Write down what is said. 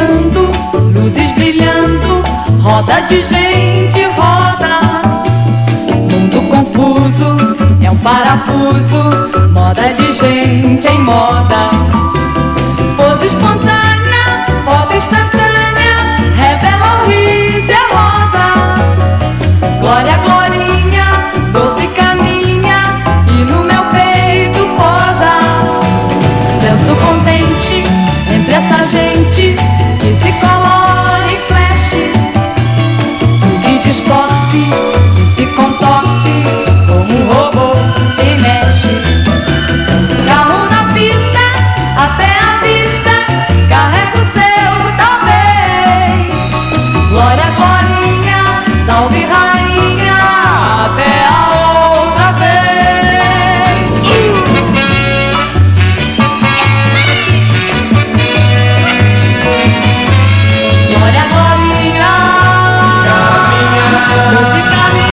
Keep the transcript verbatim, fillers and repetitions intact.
girando, luzes brilhando, roda de gente, roda. Mundo confuso, é um parafuso, moda de gente em moda.